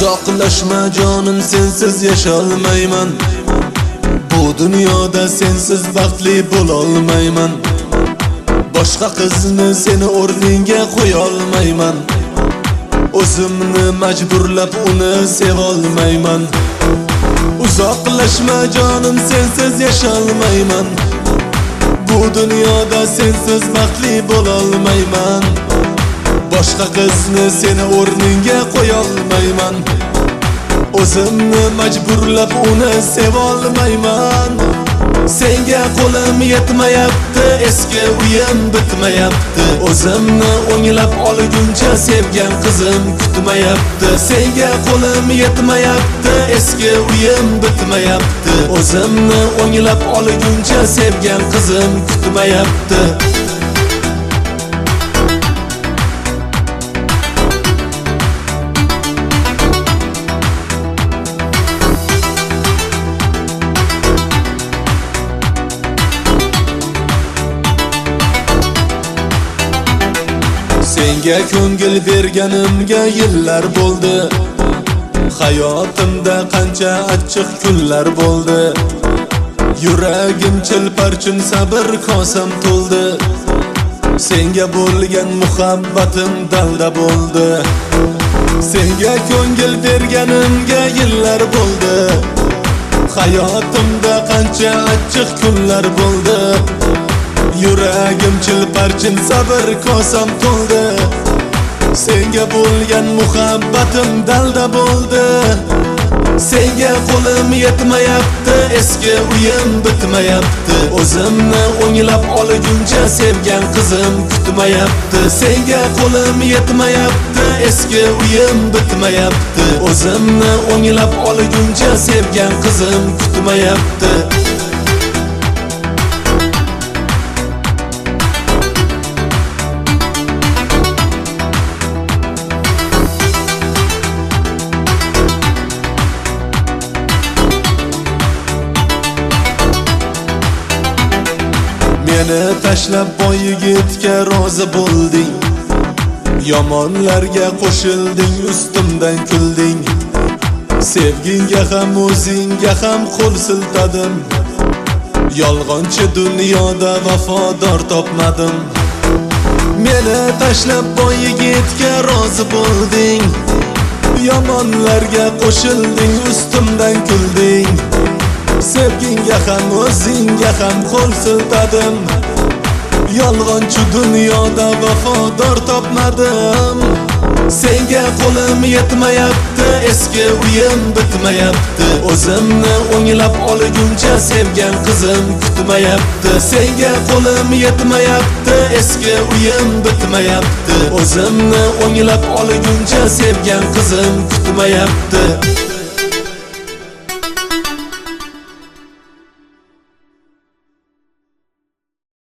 Uzoqlashma jonim, sensiz yasholmayman. Bu dunyoda sensiz baxtli bo'lolmayman. Boshqa qizni seni o'rninga qo'ya olmayman. O'zimni majburlab uni sevolmayman. Uzoqlashma jonim, sensiz yasholmayman. Bu dunyoda sensiz baxtli bo'lolmayman. Boshqa qizni seni o'rninga qo'ya olmayman. O'zimni majburlab uni sevolmayman. Senga qo'lim yetmayapti, eski uyim bitmayapti. O'zimni o'nglab olguncha sevgan qizim kutmayapti. Senga qo'lim yetmayapti, eski uyim bitmayapti. O'zimni o'nglab olguncha sevgan qizim kutmayapti. Senga ko'ngil berganimga yillar bo'ldi. Hayotimda qancha achchiq kunlar bo'ldi. Yuragim chilparchin, sabr kosam to'ldi. Senga bo'lgan muhabbatim dalda bo'ldi. Senga ko'ngil berganimga yillar bo'ldi. Hayotimda qancha achchiq kunlar bo'ldi. Yuragim chilparchin, sabr kosam to'ldi. Senga bo'lgan muhabbatim dalda bo'ldi. Senga qo'lim yetmayapti, eski uyim bitmayapti. O'zimni o'nglab olguncha sevgan qizim kutmayapti. Senga qo'lim yetmayapti, eski uyim bitmayapti. O'zimni o'nglab olguncha sevgan qizim kutmayapti. Meni tashlab boy yigitga rozi bo'lding. Yomonlarga qo'shilding, ustimdan kulding. Sevginga ham o'zingga ham qo'l siltadim. Yolg'onchi dunyoda vafodor topmadim. Meni tashlab boy yigitga rozi bo'lding. Yomonlarga qo'shilding, ustimdan kulding. Sevginga ham o'zingga ham qo'l siltadim. Yolg'onchi dunyoda vafodor topmadim. Senga qo'lim yetmayapti, eski uyim bitmayapti. O'zimni o'nglab olguncha sevgan qizim kutmayapti. Senga qo'lim yetmayapti, eski uyim bitmayapti. O'zimni o'nglab olguncha sevgan qizim kutmayapti.